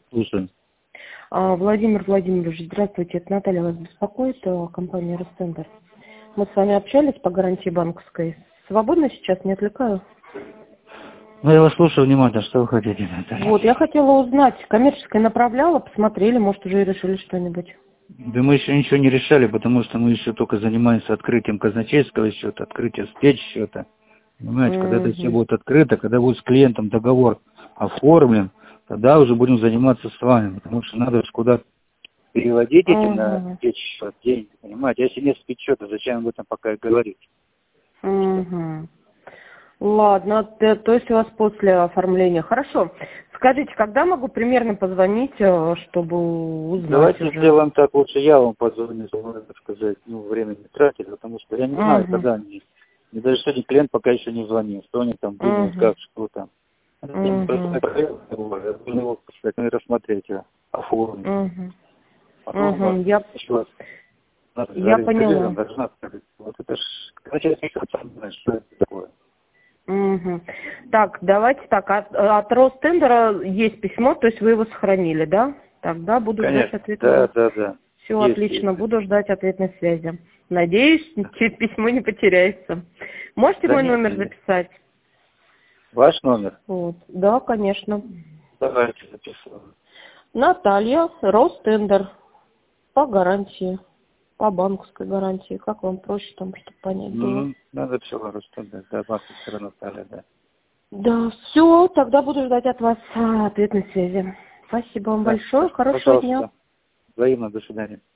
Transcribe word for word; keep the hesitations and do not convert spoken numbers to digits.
Слушаю. А, Владимир Владимирович, здравствуйте, это Наталья вас беспокоит, а, компания Ростендер. Мы с вами общались по гарантии банковской. Свободно сейчас, не отвлекаю? Ну, я вас слушаю внимательно, что вы хотите, Наталья? Вот, я хотела узнать, коммерческое направляла, посмотрели, может, уже и решили что-нибудь. Да мы еще ничего не решали, потому что мы еще только занимаемся открытием казначейского счета, открытием спецсчета. Понимаете, когда это все Угу. будет открыто, когда будет с клиентом договор оформлен, тогда уже будем заниматься с вами, потому что надо же куда переводить эти на Угу. спецсчет деньги, понимаете? Если нет спецсчета, зачем об этом пока и говорить? Угу. Ладно, т- то есть у вас после оформления. Хорошо. Скажите, когда могу примерно позвонить, э, чтобы узнать Давайте уже? сделаем так, лучше я вам позвоню, чтобы, так сказать, ну, время не тратить, потому что я не знаю, Угу. когда они. Мне даже сегодня клиент пока еще не звонил, что они там думают, Угу. как, что там. Я не просто Угу. проверил, я должен его, так сказать, ну, рассмотреть, его, оформить. Угу. Потом у вас Угу. Я, еще раз надо я зарегистрирован, поняла. должна сказать. Вот это ж, начать сам знаешь, что это такое. Угу. Так, давайте так, от, от Ростендера есть письмо, то есть вы его сохранили, да? Тогда буду ждать Конечно, ответной. да, да, да. Все Есть, отлично, есть. буду ждать ответной связи. Надеюсь, письмо не потеряется. Можете Да мой нет, номер нет. записать? Ваш номер? Вот. Да, конечно. Давайте записываем. Наталья, Ростендер, по гарантии, по банковской гарантии. Как вам проще там, чтобы понять было? Ну, надо все рассказать, да, вас все равно стали, да. Да, все, тогда буду ждать от вас а, ответной связи. Спасибо вам Да, большое, хорошего дня. пожалуйста. Взаимно, до свидания.